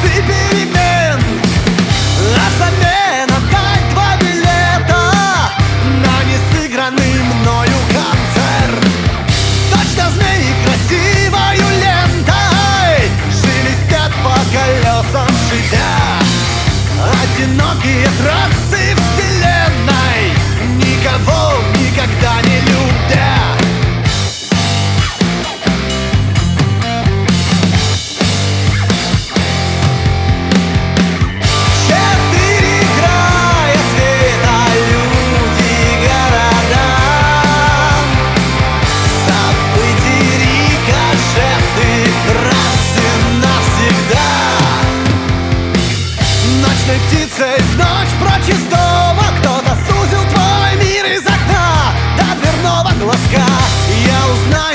часы перемен, а замена дать 2 билета на несыгранный мною концерт. Точно змеи красивою лентой шелестят по колесам житя. Одинокие трассы вселенной, никого никогда не любя. Ночной птицей в ночь прочь из дома кто-то сузил твой мир из окна до дверного глазка. Я узнаю